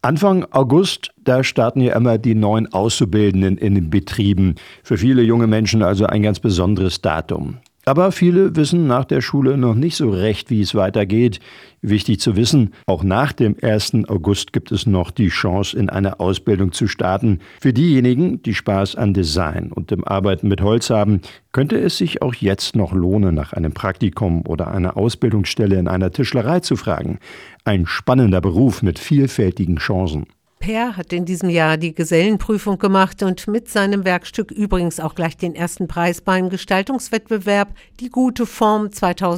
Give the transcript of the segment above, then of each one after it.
Anfang August, da starten ja immer die neuen Auszubildenden in den Betrieben. Für viele junge Menschen also ein ganz besonderes Datum. Aber viele wissen nach der Schule noch nicht so recht, wie es weitergeht. Wichtig zu wissen, auch nach dem 1. August gibt es noch die Chance, in eine Ausbildung zu starten. Für diejenigen, die Spaß an Design und dem Arbeiten mit Holz haben, könnte es sich auch jetzt noch lohnen, nach einem Praktikum oder einer Ausbildungsstelle in einer Tischlerei zu fragen. Ein spannender Beruf mit vielfältigen Chancen. Per hat in diesem Jahr die Gesellenprüfung gemacht und mit seinem Werkstück übrigens auch gleich den ersten Preis beim Gestaltungswettbewerb Die gute Form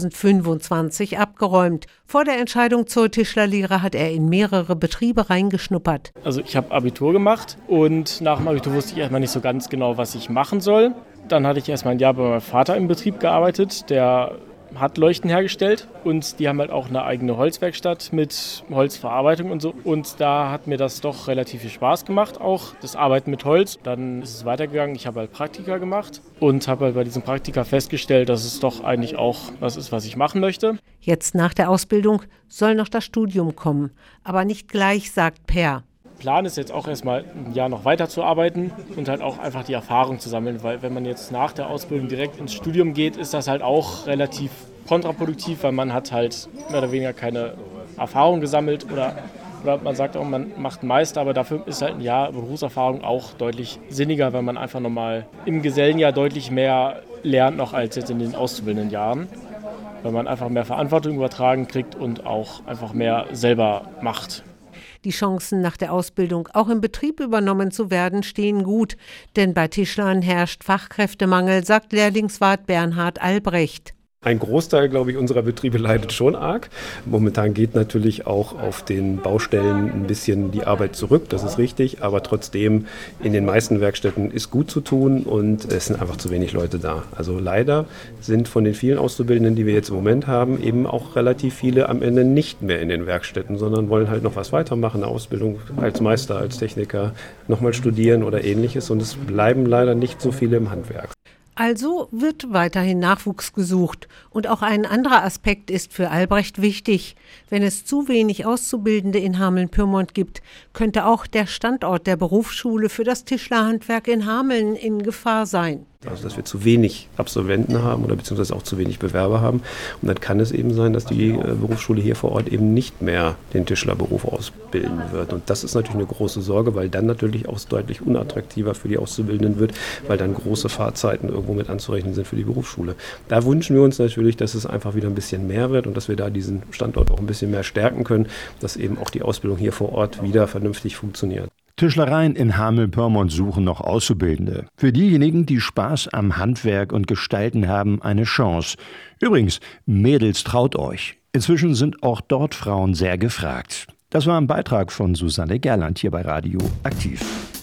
2025 abgeräumt. Vor der Entscheidung zur Tischlerlehre hat er in mehrere Betriebe reingeschnuppert. Also ich habe Abitur gemacht und nach dem Abitur wusste ich erstmal nicht so ganz genau, was ich machen soll. Dann hatte ich erstmal ein Jahr bei meinem Vater im Betrieb gearbeitet, der hat Leuchten hergestellt und die haben halt auch eine eigene Holzwerkstatt mit Holzverarbeitung und so. Und da hat mir das doch relativ viel Spaß gemacht, auch das Arbeiten mit Holz. Dann ist es weitergegangen, ich habe halt Praktika gemacht und habe halt bei diesem Praktika festgestellt, dass es doch eigentlich auch was ist, was ich machen möchte. Jetzt nach der Ausbildung soll noch das Studium kommen, aber nicht gleich, sagt Per. Plan ist jetzt auch erstmal ein Jahr noch weiterzuarbeiten und halt auch einfach die Erfahrung zu sammeln, weil wenn man jetzt nach der Ausbildung direkt ins Studium geht, ist das halt auch relativ kontraproduktiv, weil man hat halt mehr oder weniger keine Erfahrung gesammelt oder man sagt auch, man macht einen Meister, aber dafür ist halt ein Jahr Berufserfahrung auch deutlich sinniger, weil man einfach nochmal im Gesellenjahr deutlich mehr lernt noch als jetzt in den auszubildenden Jahren, weil man einfach mehr Verantwortung übertragen kriegt und auch einfach mehr selber macht. Die Chancen, nach der Ausbildung auch im Betrieb übernommen zu werden, stehen gut. Denn bei Tischlern herrscht Fachkräftemangel, sagt Lehrlingswart Bernhard Albrecht. Ein Großteil, glaube ich, unserer Betriebe leidet schon arg. Momentan geht natürlich auch auf den Baustellen ein bisschen die Arbeit zurück, das ist richtig. Aber trotzdem, in den meisten Werkstätten ist gut zu tun und es sind einfach zu wenig Leute da. Also leider sind von den vielen Auszubildenden, die wir jetzt im Moment haben, eben auch relativ viele am Ende nicht mehr in den Werkstätten, sondern wollen halt noch was weitermachen, eine Ausbildung als Meister, als Techniker, nochmal studieren oder Ähnliches. Und es bleiben leider nicht so viele im Handwerk. Also wird weiterhin Nachwuchs gesucht. Und auch ein anderer Aspekt ist für Albrecht wichtig. Wenn es zu wenig Auszubildende in Hameln-Pyrmont gibt, könnte auch der Standort der Berufsschule für das Tischlerhandwerk in Hameln in Gefahr sein. Also dass wir zu wenig Absolventen haben oder beziehungsweise auch zu wenig Bewerber haben. Und dann kann es eben sein, dass die Berufsschule hier vor Ort eben nicht mehr den Tischlerberuf ausbilden wird. Und das ist natürlich eine große Sorge, weil dann natürlich auch deutlich unattraktiver für die Auszubildenden wird, weil dann große Fahrzeiten irgendwo mit anzurechnen sind für die Berufsschule. Da wünschen wir uns natürlich, dass es einfach wieder ein bisschen mehr wird und dass wir da diesen Standort auch ein bisschen mehr stärken können, dass eben auch die Ausbildung hier vor Ort wieder vernünftig funktioniert. Tischlereien in Hameln-Pyrmont suchen noch Auszubildende. Für diejenigen, die Spaß am Handwerk und Gestalten haben, eine Chance. Übrigens, Mädels, traut euch. Inzwischen sind auch dort Frauen sehr gefragt. Das war ein Beitrag von Susanne Gerland hier bei Radio Aktiv.